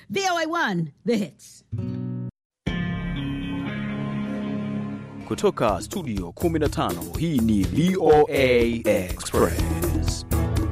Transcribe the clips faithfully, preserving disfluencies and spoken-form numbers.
V O A one, The Hits. Kutoka studio kumi na tano, hii ni V O A Express.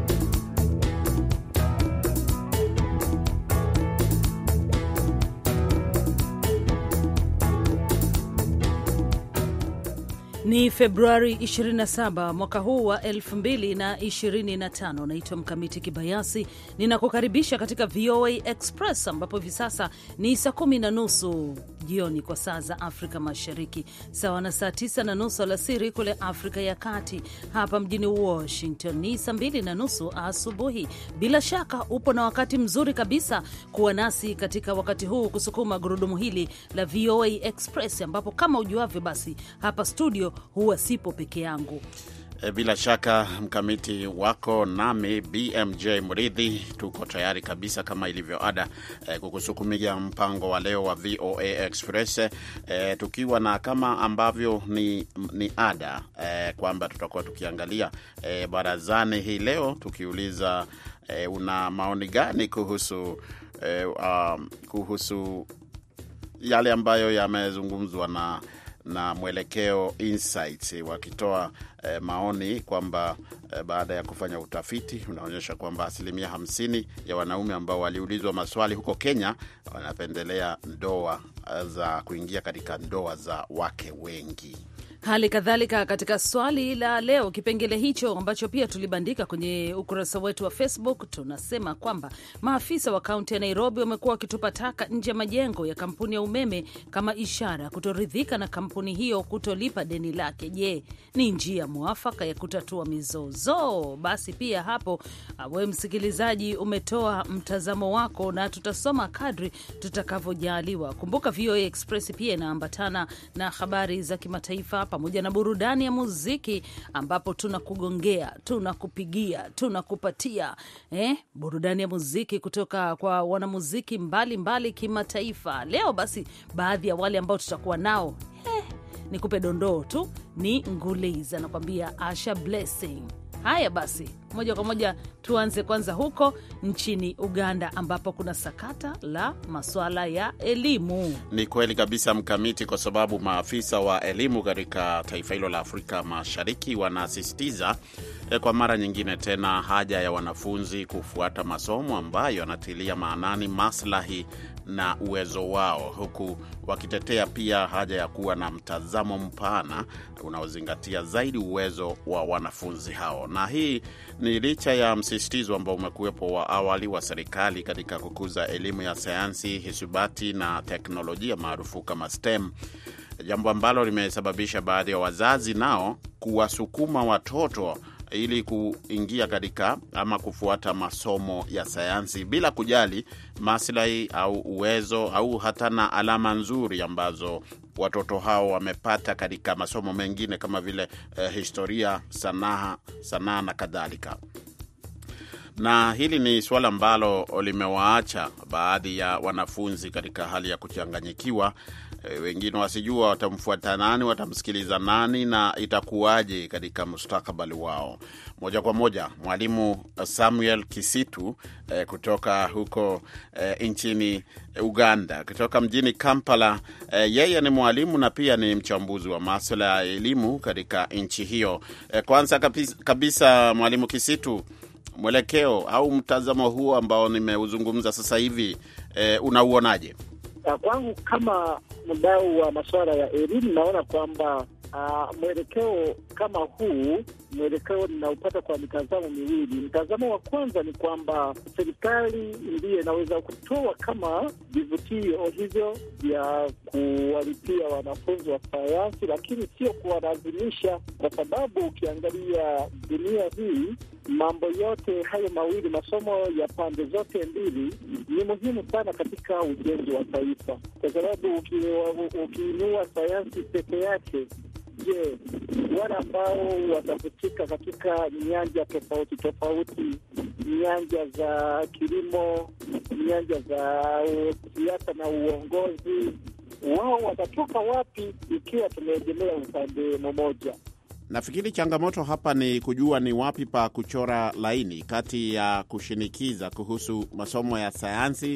Ni Februari ishirini na saba mwaka huu wa elfu mbili na ishirini na tano. Naitwa Mkamiti Kibayasi, ninakukaribisha katika V O A Express ambapo hivi sasa ni saa kumi na nusu jioni kwa saa za Afrika Mashariki, sawa na saa tisa na nusu alasiri kule Afrika ya Kati. Hapa mjini Washington ni saa mbili na nusu asubuhi. Bila shaka upo na wakati mzuri kabisa kuwa nasi katika wakati huu kusukuma gurudumu hili la V O A Express, ambapo kama ujuavyo basi hapa studio huwa sipo peke yangu. Bila shaka Mkamiti wako nami B M J Mridhi, tuko tayari kabisa kama ilivyo ada eh, kukusukumia mpango wa leo wa V O A Express eh, tukiwa na kama ambavyo ni, ni ada eh, kwamba tutakuwa tukiangalia eh, barazani hii leo tukiuliza eh, una maoni gani kuhusu eh, um, kuhusu yale ambayo yamezungumzwa na na Mwelekeo Insights wakitoa eh, maoni kwamba eh, baada ya kufanya utafiti unaonyesha kwamba asilimia hamsini ya wanaume ambao waliulizwa maswali huko Kenya wanapendelea ndoa za kuingia katika ndoa za wake wengi. Hali kadhalika katika swali la leo, kipengele hicho ambacho pia tulibandika kwenye ukurasa wetu wa Facebook, tunasema kwamba maafisa wa kaunti ya Nairobi wamekuwa wakitupa taka nje ya majengo ya kampuni ya umeme kama ishara kutoridhika na kampuni hiyo kutolipa deni lake. Je, ni njia mwafaka ya kutatua mizozo? Basi pia hapo wewe msikilizaji umetoa mtazamo wako na tutasoma kadri tutakavyojaliwa. Kumbuka V O A Express pia inaambatana na habari za kimataifa pamoja na burudani ya muziki, ambapo tunakugongea, tunakupigia, tunakupatia eh, burudani ya muziki kutoka kwa wanamuziki mbalimbali kimataifa. Leo basi baadhi ya wale ambao tutakuwa nao eh, nikupe dondoo tu, ni Nguliza nakwambia Asha Blessing. Haya basi, moja kwa moja tuanze kwanza huko nchini Uganda ambapo kuna sakata la masuala ya elimu. Ni kweli kabisa Mkamiti, kwa sababu maafisa wa elimu katika taifa hilo la Afrika Mashariki wanasisitiza eh, kwa mara nyingine tena haja ya wanafunzi kufuata masomo ambayo yanatilia maanani maslahi na uwezo wao, huku wakitetea pia haja ya kuwa na mtazamo mpana unaozingatia zaidi uwezo wa wanafunzi hao. Na hii ni licha ya msisitizo ambao umekuwepo wa awali wa serikali katika kukuza elimu ya sayansi, hisabati na teknolojia maarufu kama STEM, jambo ambalo limesababisha baadhi ya wazazi nao kuwasukuma watoto ili kuingia katika ama kufuata masomo ya sayansi bila kujali maslahi au uwezo au hata na alama nzuri ambazo watoto hao wamepata katika masomo mengine kama vile eh, historia, sanaa, sanaa na kadhalika. Na hili ni swala ambalo limewaacha baadhi ya wanafunzi katika hali ya kuchanganyikiwa. E, wengine wasijua watamfuata nani, watamsikiliza nani na itakuwaje katika mustakabali wao. Moja kwa moja, mwalimu Samuel Kisitu e, kutoka huko e, nchini Uganda, kutoka mjini Kampala. E, yeye ni mwalimu na pia ni mchambuzi wa masuala ya elimu katika nchi hiyo. E, kwanza kabisa, kabisa mwalimu Kisitu, mwelekeo au mtazamo huo ambao nimeuzungumza sasa hivi e, unauonaje? Kwangu kama mdau wa masuala ya elimu, naona kwamba uh, mwelekeo kama huu, mwelekeo ninaupata kwa mitazamo miwili. Mtazamo wa kwanza ni kwamba serikali ndiye inaweza kutoa kama vivutio hivyo vya kuwalipia wanafunzi wa sayansi, lakini sio kuwalazimisha, kwa sababu ukiangalia dunia hii, mambo yote hayo mawili, masomo ya pande zote mbili, ni muhimu sana katika ujenzi wa taifa, kwa sababu ukiinua sayansi peke yake, je, wale ambao watafutika katika nyanja tofauti tofauti, nyanja za kilimo, nyanja za siasa na uongozi, wao watatoka wapi ikiwa tumeegemea upande mmoja? Nafikiri changamoto hapa ni kujua ni wapi pa kuchora laini kati ya kushinikiza kuhusu masomo ya sayansi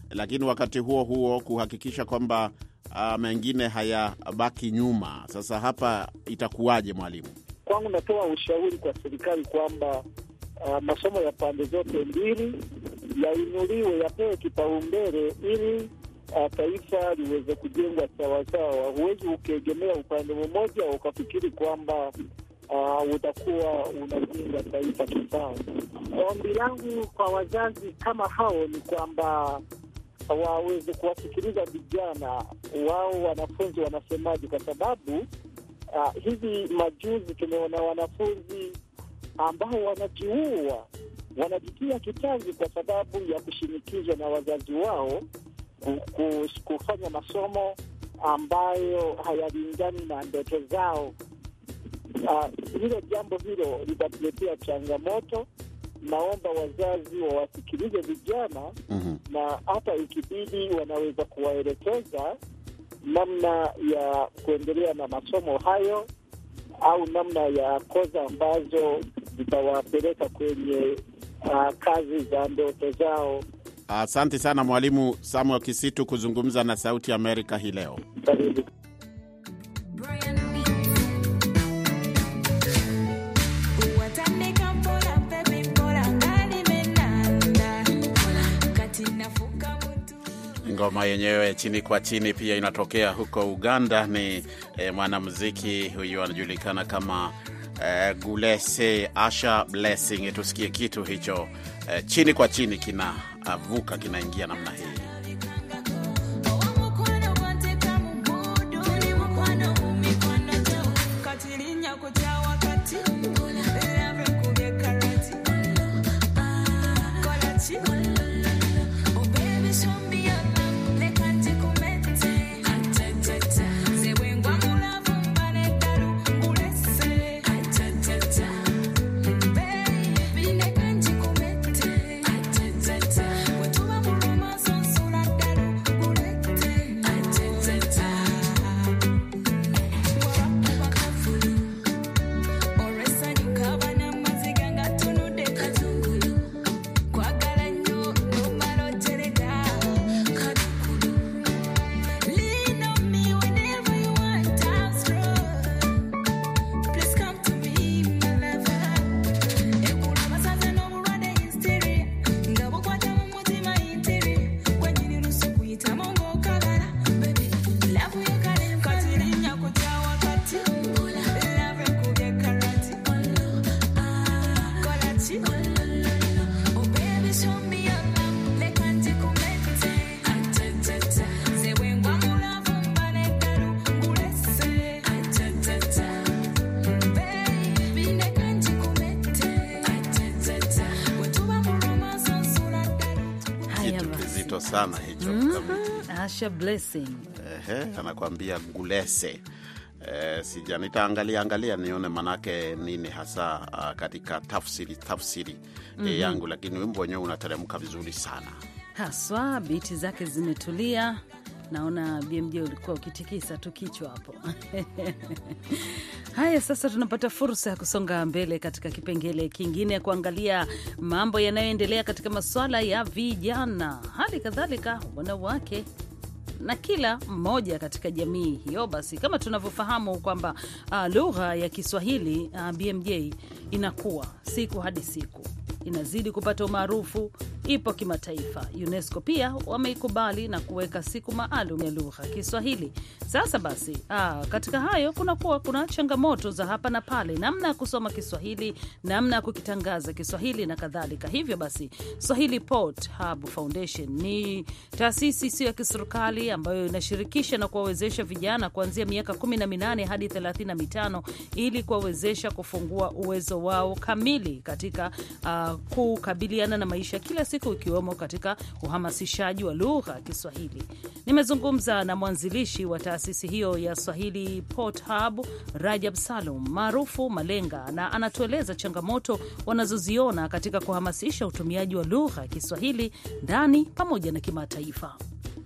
lakini wakati huo huo kuhakikisha kwamba uh, mengine hayabaki nyuma. Sasa hapa itakuwaje, mwalimu? Kwangu natoa ushauri kwa serikali kwamba uh, masomo ya pande zote mbili yainuliwe, yapewe kipaumbele ili uh, taifa liweze kujengwa sawasawa. Huwezi ukiegemea upande mmoja ukafikiri kwamba uh, utakuwa unajenga taifa kisawa. Ombi langu kwa wazazi kama hao ni kwamba waweze kuwasikiliza vijana wao, wanafunzi wanasemaje, kwa sababu Uh, hivi majuzi tumeona wanafunzi ambao wanajiua, wanajitia kitanzi kwa sababu ya kushinikizwa na wazazi wao kufanya masomo ambayo hayalingani na ndoto zao. Uh, hilo jambo hilo litatuletea changamoto. Naomba wazazi wawasikilize vijana, mm-hmm. na hata ikibidi wanaweza kuwaelekeza namna ya kuendelea na masomo hayo au namna ya koza ambazo zitawapeleka kwenye uh, kazi za ndoto zao. Asante uh, sana Mwalimu Samuel Kisitu kuzungumza na Sauti ya Amerika hii leo. Karibu. Ngoma yenyewe Chini kwa Chini pia inatokea huko Uganda. Ni eh, mwanamuziki huyu anajulikana kama eh, Gulese Asha Blessing. Tusikie kitu hicho eh, Chini kwa Chini kinavuka, kinaingia namna hii. Sana hicho mm-hmm. Asha Blessing ehe, anakuambia Gulese. Eh, sija nitaangalia angalia nione manake nini hasa uh, katika tafsiri tafsiri mm-hmm. eh, yangu, lakini wimbo wenyewe unateremka vizuri sana. Haswa biti zake zimetulia. Naona B M J ulikuwa ukitikisa tu kichwa hapo. Haya, sasa tunapata fursa ya kusonga mbele katika kipengele kingine, kuangalia mambo yanayoendelea katika masuala ya vijana, hali kadhalika wanawake na kila mmoja katika jamii hiyo. Basi kama tunavyofahamu kwamba uh, lugha ya Kiswahili uh, B M J inakuwa siku hadi siku, inazidi kupata umaarufu, ipo kimataifa. UNESCO pia wameikubali na kuweka siku maalum ya lugha ya Kiswahili. Sasa basi, aa, katika hayo kuna kuwa kuna changamoto za hapa na pale, namna ya kusoma Kiswahili, namna ya kukitangaza Kiswahili na kadhalika. Hivyo basi, Swahili Port Hub Foundation ni taasisi isiyo ya kiserikali ambayo inashirikisha na kuwawezesha vijana kuanzia miaka kumi na minane hadi thelathini na mitano ili kuwawezesha kufungua uwezo wao kamili katika uh, kukabiliana na maisha kila siku, ikiwemo katika uhamasishaji wa lugha ya Kiswahili. Nimezungumza na mwanzilishi wa taasisi hiyo ya Swahili Port Hub, Rajab Salum maarufu Malenga, na anatueleza changamoto wanazoziona katika kuhamasisha utumiaji wa lugha ya Kiswahili ndani pamoja na kimataifa.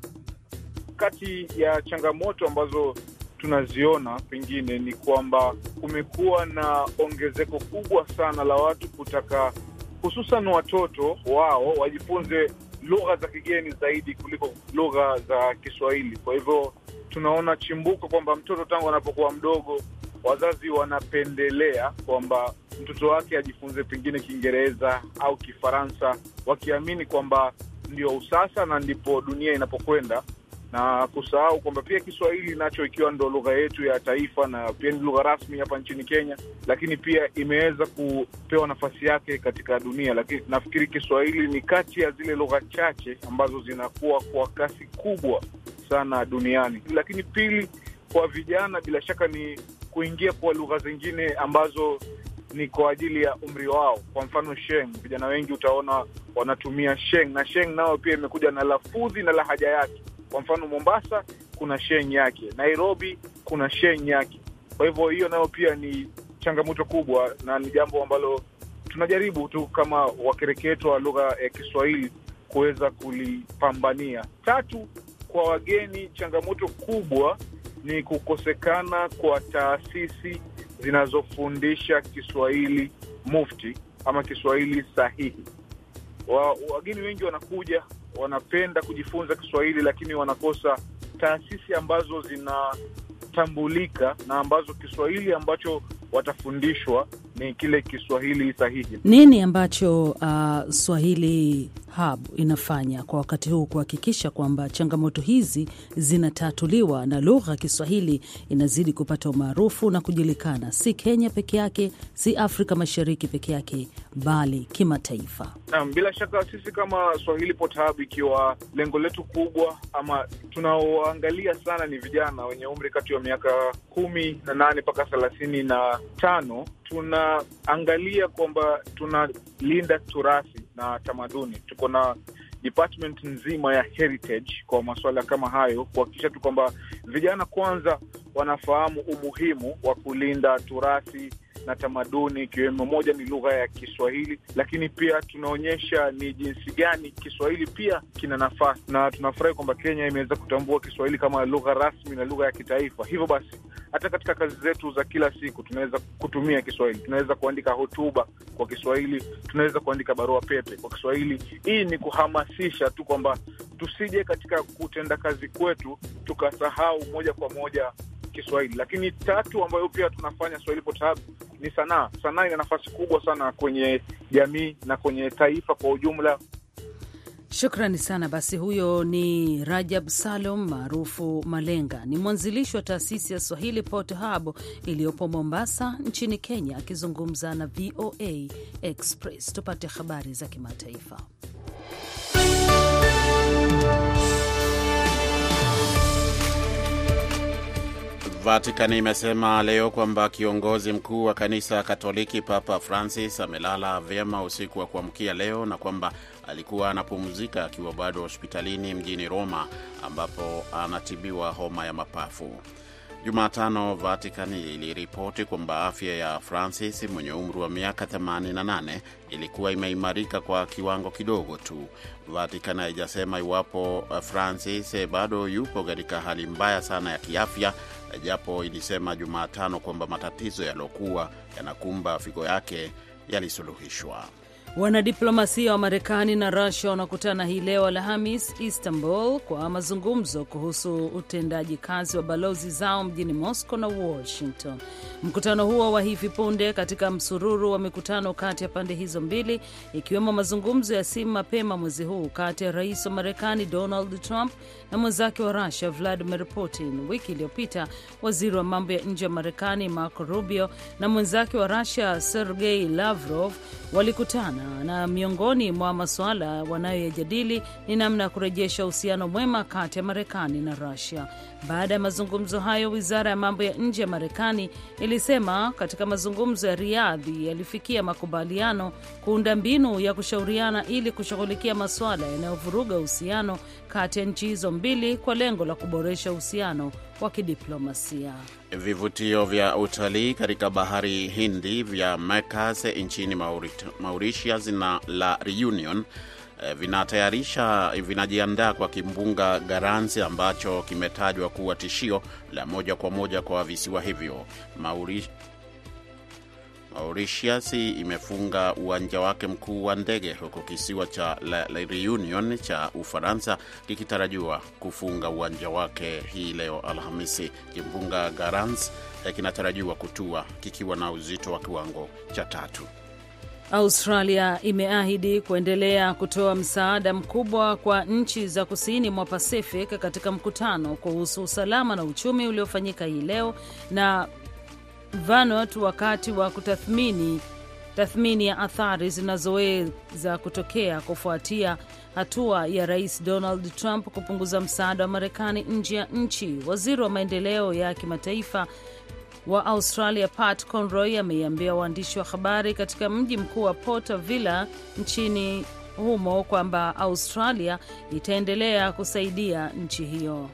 Kati ya changamoto ambazo tunaziona pengine ni kwamba kumekuwa na ongezeko kubwa sana la watu kutaka, hususan watoto wao, wajifunze lugha za kigeni zaidi kuliko lugha za Kiswahili. Kwa hivyo tunaona chimbuko kwamba mtoto tangu anapokuwa mdogo, wazazi wanapendelea kwamba mtoto wake ajifunze pengine Kiingereza au Kifaransa, wakiamini kwamba ndio usasa na ndipo dunia inapokwenda, na kusahau kwamba pia Kiswahili nacho ikiwa ndo lugha yetu ya taifa na pia ni lugha rasmi hapa nchini Kenya, lakini pia imeweza kupewa nafasi yake katika dunia. Lakini nafikiri Kiswahili ni kati ya zile lugha chache ambazo zinakuwa kwa kasi kubwa sana duniani. Lakini pili, kwa vijana bila shaka ni kuingia kwa lugha zingine ambazo ni kwa ajili ya umri wao. Kwa mfano Sheng, vijana wengi utaona wanatumia Sheng, na Sheng nao pia imekuja na lafudhi na lahaja yake. Kwa mfano Mombasa kuna Sheng yake, Nairobi kuna Sheng yake. Kwa hivyo hiyo nayo pia ni changamoto kubwa, na ni jambo ambalo tunajaribu tu kama wakereketo wa lugha ya Kiswahili kuweza kulipambania. Tatu, kwa wageni, changamoto kubwa ni kukosekana kwa taasisi zinazofundisha Kiswahili mufti ama Kiswahili sahihi. Wa, wageni wengi wanakuja, wanapenda kujifunza Kiswahili, lakini wanakosa taasisi ambazo zinatambulika na ambazo Kiswahili ambacho watafundishwa ni kile Kiswahili sahihi. Nini ambacho uh, Swahili Hub inafanya kwa wakati huu kuhakikisha kwamba changamoto hizi zinatatuliwa na lugha ya Kiswahili inazidi kupata umaarufu na kujulikana, si Kenya peke yake, si Afrika Mashariki peke yake, bali kimataifa? Naam, bila shaka sisi kama Swahili Pot Hub, ikiwa lengo letu kubwa ama tunaoangalia sana ni vijana wenye umri kati ya miaka kumi na nane mpaka thelathini na tano, tunaangalia kwamba tunalinda turathi na tamaduni. Tuko na department nzima ya heritage kwa masuala kama hayo, kuhakikisha tu kwamba vijana kwanza wanafahamu umuhimu wa kulinda turathi na tamaduni, ikiwemo moja ni lugha ya Kiswahili, lakini pia tunaonyesha ni jinsi gani Kiswahili pia kina nafasi, na tunafurahi kwamba Kenya imeweza kutambua Kiswahili kama lugha rasmi na lugha ya kitaifa. Hivyo basi hata katika kazi zetu za kila siku tunaweza kutumia Kiswahili. Tunaweza kuandika hotuba kwa Kiswahili, tunaweza kuandika barua pepe kwa Kiswahili. Hii ni kuhamasisha tu kwamba tusije katika kutenda kazi kwetu tukasahau moja kwa moja Kiswahili. Lakini tatu ambayo pia tunafanya Swahili Pot Hub ni sanaa. Sanaa ina nafasi kubwa sana kwenye jamii na kwenye taifa kwa ujumla. Shukrani sana. Basi huyo ni Rajab Salum maarufu Malenga, ni mwanzilishi wa taasisi ya Swahili Pot Hub iliyopo Mombasa nchini Kenya, akizungumza na V O A Express. Tupate habari za kimataifa. Vatican imesema leo kwamba kiongozi mkuu wa kanisa Katoliki Papa Francis amelala vyema usiku wa kuamkia leo na kwamba alikuwa anapumzika akiwa bado hospitalini mjini Roma ambapo anatibiwa homa ya mapafu. Jumatano Vatican iliripoti kwamba afya ya Francis mwenye umri wa miaka themanini na nane ilikuwa imeimarika kwa kiwango kidogo tu. Vatican haijasema iwapo Francis bado yupo katika hali mbaya sana ya kiafya, japo ilisema Jumatano kwamba matatizo yalokuwa yanakumba figo yake yalisuluhishwa. Wanadiplomasia wa Marekani na Russia wanakutana hii leo Alhamis Istanbul kwa mazungumzo kuhusu utendaji kazi wa balozi zao mjini Moscow na Washington. Mkutano huo wa hivi punde katika msururu wa mikutano kati ya pande hizo mbili, ikiwemo mazungumzo ya simu mapema mwezi huu kati ya rais wa Marekani Donald Trump na mwenzake wa Russia Vladimir Putin. Wiki iliyopita waziri wa mambo ya nje wa Marekani Marco Rubio na mwenzake wa Russia Sergei Lavrov walikutana, na miongoni mwa masuala wanayoyajadili ni namna ya kurejesha uhusiano mwema kati ya Marekani na Russia. Baada ya mazungumzo hayo, wizara ya mambo ya nje ya Marekani ilisema katika mazungumzo ya Riyadh yalifikia makubaliano kuunda mbinu ya kushauriana ili kushughulikia masuala yanayovuruga uhusiano kati ya nchi hizo mbili kwa lengo la kuboresha uhusiano wa kidiplomasia. Vivutio vya utalii katika bahari Hindi vya Mekas nchini Mauritius na La Reunion vinatayarisha vinajiandaa kwa kimbunga Garansi ambacho kimetajwa kuwa tishio la moja kwa moja kwa visiwa hivyo. Mauritius Mauritius imefunga uwanja wake mkuu wa ndege huko kisiwa cha La, La Reunion cha Ufaransa kikitarajiwa kufunga uwanja wake hii leo Alhamisi. Kimbunga Garance kinatarajiwa kutua kikiwa na uzito wa kiwango cha tatu. Australia imeahidi kuendelea kutoa msaada mkubwa kwa nchi za kusini mwa Pacific katika mkutano kuhusu usalama na uchumi uliofanyika hii leo na Vanuatu wakati wa kutathmini tathmini ya athari zinazoweza kutokea kufuatia hatua ya Rais Donald Trump kupunguza msaada wa Marekani nje ya nchi. Waziri wa maendeleo ya kimataifa wa Australia Pat Conroy ameiambia waandishi wa habari katika mji mkuu wa Port Vila nchini humo kwamba Australia itaendelea kusaidia nchi hiyo.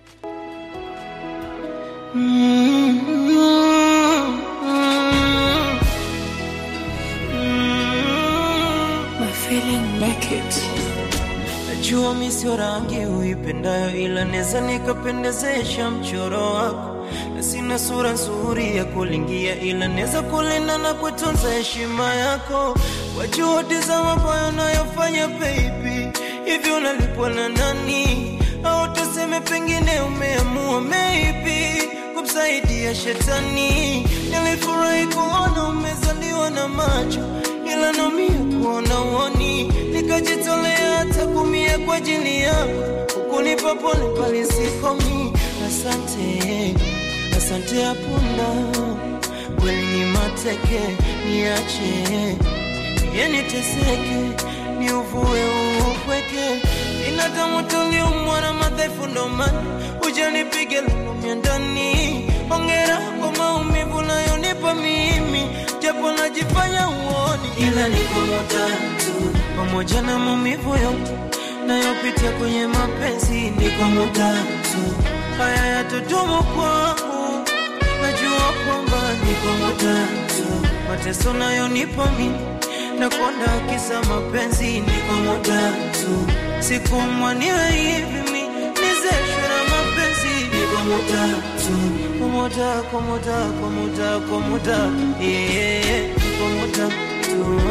Najua mimi sio rangi uipendayo, ila neza nikapendezesha mchoro wako, na sina sura nzuri ya kulingia, ila neza kulinda na kutunza heshima yako. Wajua za mabaya unayofanya baby, hivi unalipwa na nani? Au tuseme pengine umeamua maybe kumsaidia shetani. Nilifurahi kuona umezaliwa na macho, ila naumia kuona uoni. Nikajitolea hata kumia kwa ajili yako, ukunipa pole pale sikomi. Asante, asante apunda, kweli ni mateke, niache niende teseke, ni uvue ukweke. Binadamu tuliumbwa na madhaifu ndo maana hujanipige lumia ndani. Hongera kwa maumivu unayonipa mimi, japo najifanya uoni, ila niko mutatu pamoja na maumivu yote nayopitia kwenye mapenzi. Niko mutatu, haya yatodumu kwangu, najua kwamba niko mutatu. Mateso nayonipa mimi na kuonda kisa mapenzi. Niko mutatu, siku mwaniwe hivi mi nizeshwe na mapenzi. Niko mutatu, komoda, komoda, komoda, komoda, yeah, niko mutatu.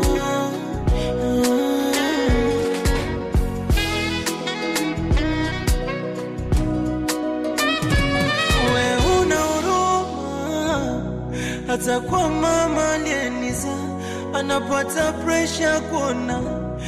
We una huruma, hata kwa mama aliyeniza anapata pressure kuona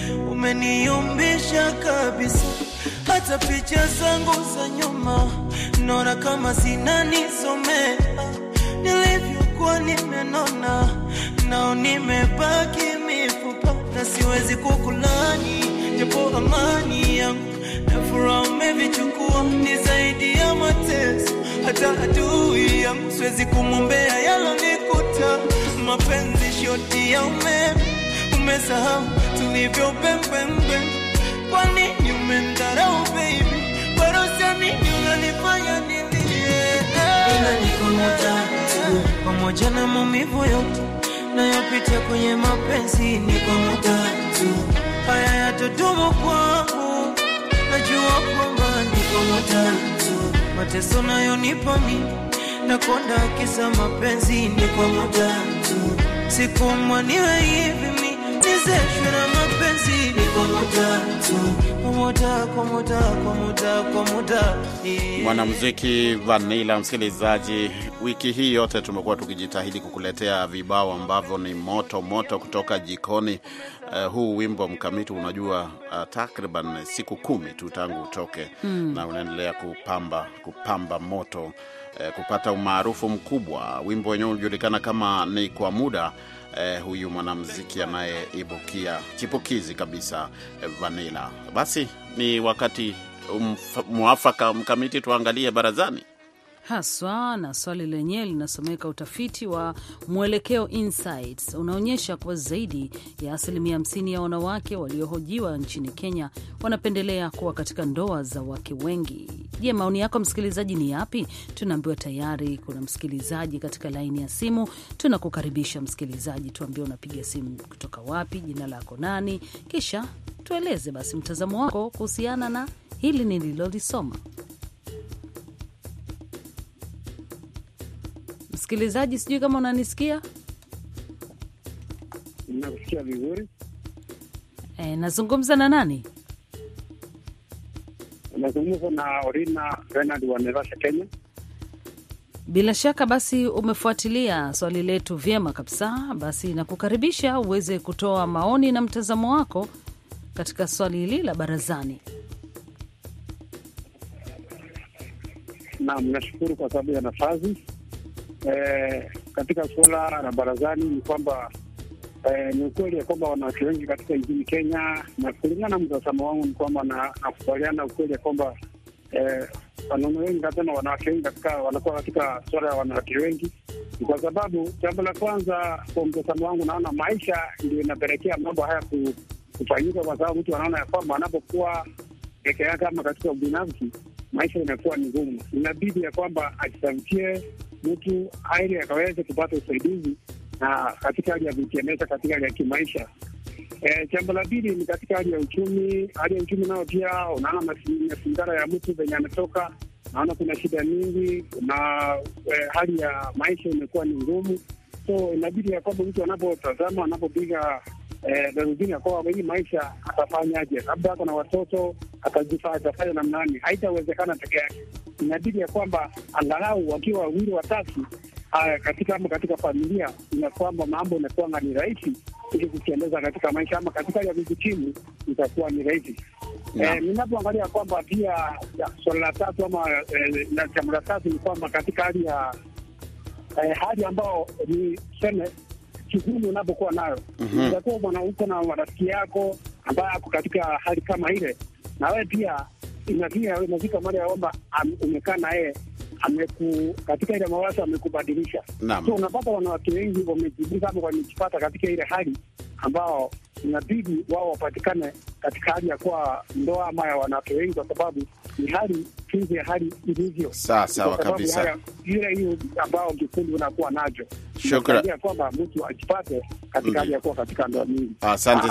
umeniyumbisha kabisa. Hata picha zangu za nyuma naona kama zinanisomea, nilivyokuwa nimenona nao nimebaki mifupa. Na siwezi kukulani, japo amani yangu na furaha umevichukua. Ni zaidi ya mateso, hata adui yangu siwezi kumwombea yalonikuta. Mapenzi shoti ya umeme, umesahau tulivyo pembembe. Kwa nini umendharau baby, barosa nini unanifanya nilie? Ila niko mutatu pamoja na maumivu yote nayopitia kwenye mapenzi. Niko mutatu, haya yatodumu kwangu, najua kwamba niko mutatu. Mateso nayonipa mimi na konda kisa mapenzi. Niko mutatu, siku mwaniwe hivi mi nizeshwe na mapenzi. Niko mutatu, komoda, komoda, komoda, komoda, yeah. Mwanamuziki Vanilla, msikilizaji, wiki hii yote tumekuwa tukijitahidi kukuletea vibao ambavyo ni moto moto kutoka jikoni. Uh, huu wimbo mkamiti unajua uh, takriban siku kumi tu tangu utoke, mm. na unaendelea kupamba kupamba moto, uh, kupata umaarufu mkubwa. Wimbo wenyewe unajulikana kama Ni Kwa Muda. Uh, huyu mwanamuziki anayeibukia chipukizi kabisa, uh, Vanilla. Basi ni wakati mwafaka mkamiti tuangalie barazani haswa, na swali lenyewe linasomeka: utafiti wa Mwelekeo Insights unaonyesha kuwa zaidi ya asilimia hamsini ya wanawake waliohojiwa nchini Kenya wanapendelea kuwa katika ndoa za wake wengi. Je, maoni yako msikilizaji ni yapi? Tunaambiwa tayari kuna msikilizaji katika laini ya simu. Tunakukaribisha msikilizaji, tuambie unapiga simu kutoka wapi, jina lako nani, kisha tueleze basi mtazamo wako kuhusiana na hili nililolisoma. Msikilizaji, sijui kama unanisikia. nakusikia vizuri. Eh, nazungumza na nani? Nazungumza na Orina Bernard wa Naivasha, Kenya. Bila shaka basi umefuatilia swali letu vyema kabisa. Basi nakukaribisha uweze kutoa maoni na mtazamo wako katika swali hili la barazani. Naam, nashukuru kwa sababu ya nafasi. Eh, katika suala la barazani ni kwamba eh, ni ukweli ya kwamba wanawake wengi katika nchini Kenya, na kulingana na mtazamo wangu ni kwamba na nakubaliana ukweli ya kwamba eh, wanaume wengi tena wanawake wengi katika wanakuwa katika suala ya wanawake wengi, kwa sababu jambo la kwanza kwa mtazamo wangu naona maisha ndio inapelekea mambo haya kufanyika, kwa sababu mtu anaona ya kwamba anapokuwa peke yake ama katika ubinafsi maisha inakuwa ni ngumu. Inabidi ya kwamba ajitafutie mtu ili akaweze kupata usaidizi na katika hali ya kujiendesha katika hali ya kimaisha. Eh, jambo la pili ni katika hali ya uchumi. Hali ya uchumi nao pia unaona mazingira ya mtu venye ametoka, naona kuna shida nyingi na eh, hali ya maisha imekuwa ni ngumu. So inabidi ya kwamba mtu anapotazama, anapopiga eh, darubini ya kwamba hii maisha atafanyaje, labda ako na watoto atajifaa atafanya namna gani, haitawezekana peke yake. Inabidi ya kwamba angalau wakiwa wawili watatu uh, katika ama katika familia, ina kwamba mambo yanakuwa ni rahisi ili kukiendeza katika maisha, ama katika ya vijijini itakuwa ni rahisi. Yeah. Eh, ninapoangalia kwamba pia swala la tatu ama eh, na jambo la tatu ni kwamba katika hali ya eh, hali ambao ni seme kigumu unapokuwa nayo, utakuwa mm-hmm. bwana uko na marafiki yako ambaye ako katika hali kama ile, na wewe pia inafika inafika mara ya kwamba umekaa na yeye ameku katika ile mawazo amekubadilisha. So unapata wanawake wengi wamejibika hapo, wamejipata katika ile hali ambao inabidi wao wapatikane katika hali ya kuwa ndoa ama ya wanawake wengi, kwa sababu ni hali kinzi ya hali ilivyo. Sawa sawa kabisa. Ile hiyo ambao kikundi unakuwa nacho. Shukrani kwamba mtu ajipate katika hali ya kuwa katika ndoa nyingi. Asante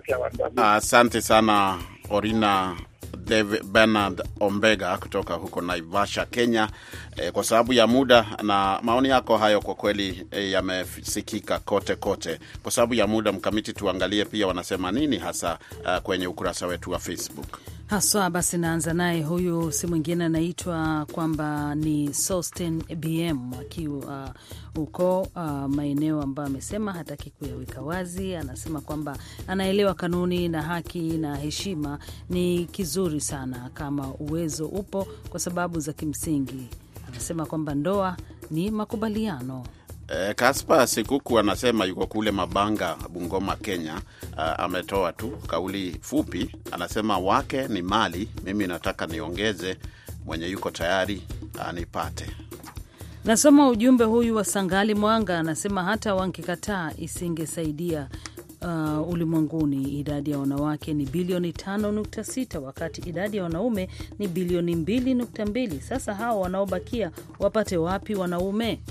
sana. Asante sana Orina David Bernard Ombega kutoka huko Naivasha, Kenya. E, kwa sababu ya muda na maoni yako hayo kwa kweli e, yamesikika kote kote. Kwa sababu ya muda Mkamiti, tuangalie pia wanasema nini hasa uh, kwenye ukurasa wetu wa Facebook. Haswa basi naanza naye, huyu si mwingine anaitwa kwamba ni Sosten B M akiwa huko uh, maeneo ambayo amesema hataki kuyaweka wazi. Anasema kwamba anaelewa kanuni na haki na heshima ni kizuri sana kama uwezo upo kwa sababu za kimsingi. Anasema kwamba ndoa ni makubaliano. Eh, Kaspa Sikuku anasema yuko kule Mabanga, Bungoma, Kenya. Uh, ametoa tu kauli fupi, anasema wake ni mali, mimi nataka niongeze, mwenye yuko tayari anipate. Nasoma ujumbe huyu wa Sangali Mwanga, anasema hata wangekataa isingesaidia uh, ulimwenguni. Idadi ya wanawake ni bilioni tano nukta sita wakati idadi ya wanaume ni bilioni mbili nukta mbili. Sasa hao wanaobakia wapate wapi wanaume?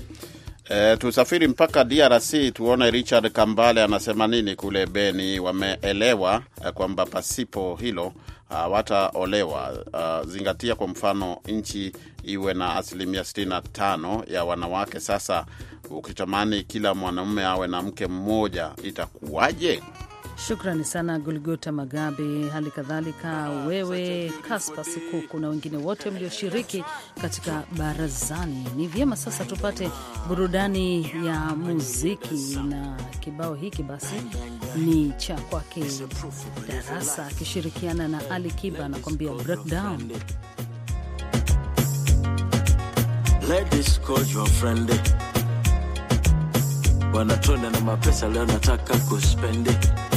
E, tusafiri mpaka D R C tuone Richard Kambale anasema nini kule Beni. Wameelewa eh, kwamba pasipo hilo hawataolewa. Uh, uh, zingatia kwa mfano nchi iwe na asilimia sitini na tano ya wanawake. Sasa ukitamani kila mwanamume awe na mke mmoja itakuwaje? Shukrani sana Golgota Magabe, hali kadhalika wewe Kaspa Sikuku na wengine wote mlioshiriki katika barazani. Ni vyema sasa tupate burudani ya muziki, na kibao hiki basi ni cha kwake Darasa akishirikiana na Ali Kiba, anakuambia Breakdown. Ladies call your friend, wanatona na mapesa leo nataka kuspendi.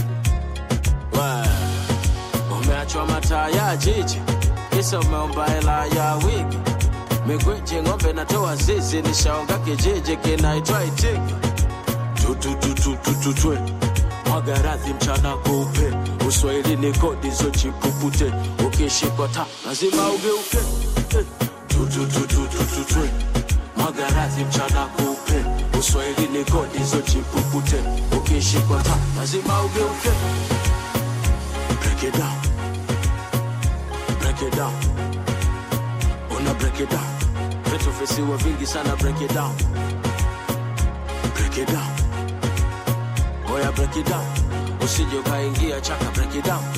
Umeachwa mataa ya jiji, kisa umeomba hela ya wiki. Migweji ngombe natoa zizi, nishaonga kijiji kinaitwa Itiki. Tututututututwe mwagarathi mchana kupe, Uswahili ni kodi zo chipupute, ukishikwa ta lazima ugeuke. Tututututututwe mwagarathi mchana kupe, Uswahili ni kodi zo chipupute, ukishikwa ta lazima ugeuke. Break it down, break it down, una break it down. Vitu visiwa vingi sana, break it down, break it down. Oh yeah, break it down. Usije ukaingia chaka, break it down.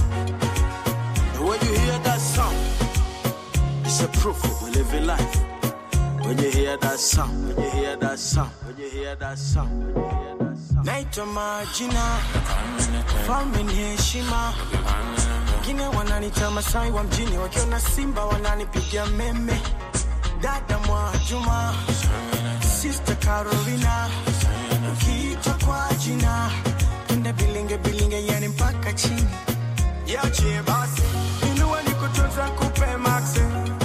And when you hear that sound, it's a proof we live in life. When you hear that sound, when you hear that sound, when you hear that sound, when you hear that sound. Naitwa Majina, falme ni heshima. Wengine wananiita Masai wa mjini, wakiona Simba wananipigia meme. Dada Mwajuma, Sister Carolina, ukiitwa kwa jina, tunde bilinge bilinge yani mpaka chini. Yache basi, inuwa nikutunza kupe maxe.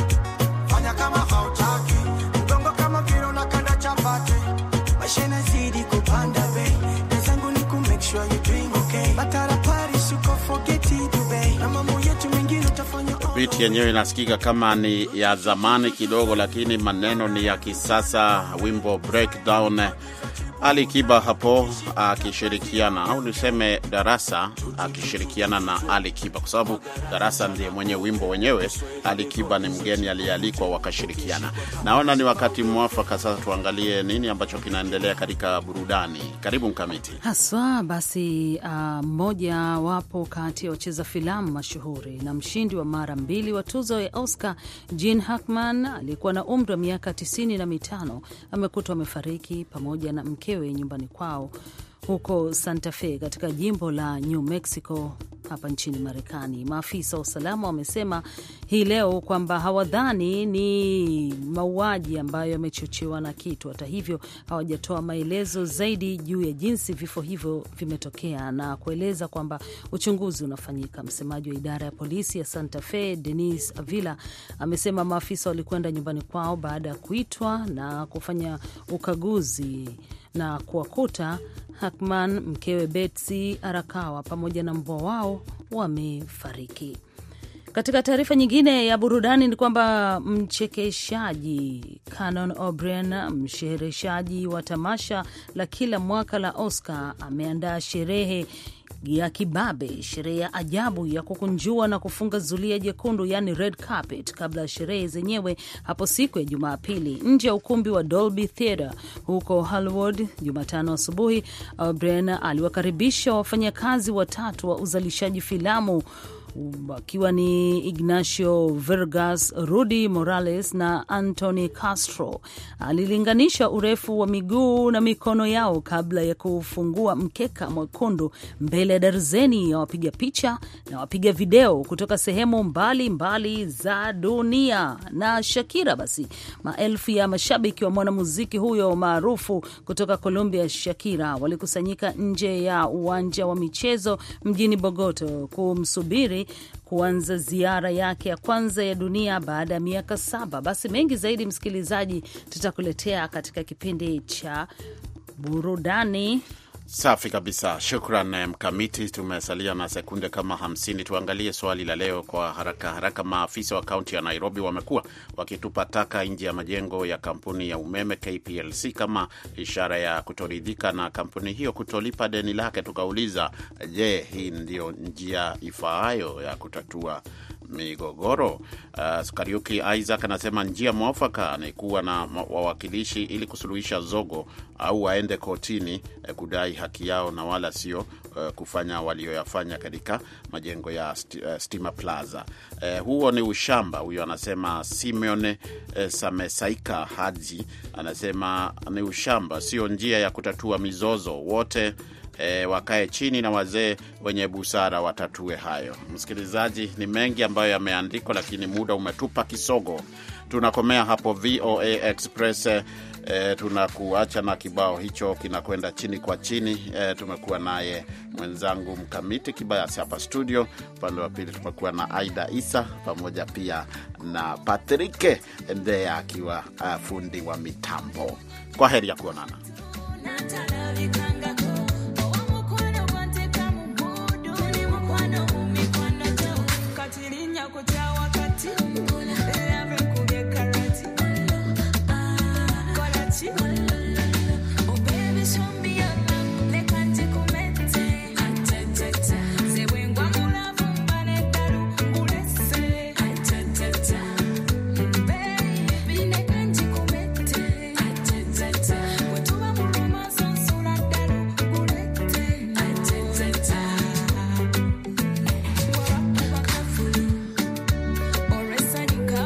Fanya kama hautaki, mgongo kama kiro na kanda chapati. Maisha inazidi kupanda bei, nazangu ni ku make sure you doing okay. Batara Paris uko forget it Dubai, na mambo yetu mengine utafanya. Beat yenyewe inasikika kama ni ya zamani kidogo, lakini maneno ni ya kisasa. Wimbo Breakdown, Ali Kiba hapo akishirikiana, au niseme Darasa akishirikiana na Ali Kiba, kwa sababu Darasa ndiye mwenye wimbo wenyewe. Ali Kiba ni mgeni aliyealikwa wakashirikiana. Naona ni wakati mwafaka sasa tuangalie nini ambacho kinaendelea katika burudani. Karibu Mkamiti. Haswa basi, mmoja uh, wapo kati ya wacheza filamu mashuhuri na mshindi wa mara mbili wa tuzo ya Oscar, Gene Hackman, alikuwa na umri wa miaka tisini na mitano, amekutwa amefariki pamoja na mke nyumbani kwao huko Santa Fe katika jimbo la New Mexico hapa nchini Marekani. Maafisa wa usalama wamesema hii leo kwamba hawadhani ni mauaji ambayo yamechochewa na kitu. Hata hivyo hawajatoa maelezo zaidi juu ya jinsi vifo hivyo vimetokea na kueleza kwamba uchunguzi unafanyika. Msemaji wa idara ya polisi ya Santa Fe, Denise Avila, amesema maafisa walikwenda nyumbani kwao baada ya kuitwa na kufanya ukaguzi na kuwakuta Hackman, mkewe Betsy Arakawa pamoja na mbwa wao wamefariki. Katika taarifa nyingine ya burudani ni kwamba mchekeshaji Conan O'Brien, mshereheshaji wa tamasha la kila mwaka la Oscar, ameandaa sherehe ya kibabe, sherehe ya ajabu ya kukunjua na kufunga zulia jekundu, yani red carpet, kabla ya sherehe zenyewe hapo siku ya Jumapili nje ya ukumbi wa Dolby Theatre huko Hollywood. Jumatano asubuhi, O'Brien aliwakaribisha wafanyakazi watatu wa uzalishaji filamu wakiwa ni Ignacio Vargas, Rudy Morales na Anthony Castro. Alilinganisha urefu wa miguu na mikono yao kabla ya kufungua mkeka mwekundu mbele ya darzeni ya wapiga picha na wapiga video kutoka sehemu mbali mbali za dunia. Na Shakira basi, maelfu ya mashabiki wa mwanamuziki huyo maarufu kutoka Colombia, Shakira, walikusanyika nje ya uwanja wa michezo mjini Bogota kumsubiri kuanza ziara yake ya kwanza ya dunia baada ya miaka saba. Basi mengi zaidi, msikilizaji, tutakuletea katika kipindi cha burudani. Safi kabisa. Shukran Mkamiti. Tumesalia na sekunde kama hamsini. Tuangalie swali la leo kwa haraka haraka. Maafisa wa kaunti ya Nairobi wamekuwa wakitupa taka nje ya majengo ya kampuni ya umeme K P L C kama ishara ya kutoridhika na kampuni hiyo kutolipa deni lake. Tukauliza, je, hii ndio njia ifaayo ya kutatua migogoro? Uh, Kariuki Isaac anasema njia mwafaka ni kuwa na wawakilishi ili kusuluhisha zogo, au waende kotini eh, kudai haki yao na wala sio uh, kufanya walioyafanya katika majengo ya st uh, Stima Plaza. Uh, huo ni ushamba. Huyo anasema Simeone uh, Samesaika Haji anasema ni ushamba, sio njia ya kutatua mizozo. Wote E, wakae chini na wazee wenye busara watatue hayo. Msikilizaji, ni mengi ambayo yameandikwa, lakini muda umetupa kisogo. Tunakomea hapo V O A Express. E, tunakuacha na kibao hicho kinakwenda chini kwa chini. E, tumekuwa naye mwenzangu Mkamiti Kibayasi hapa studio. Upande wa pili tumekuwa na Aida Isa pamoja pia na Patrick Ndea akiwa uh, fundi wa mitambo. Kwa heri ya kuonana.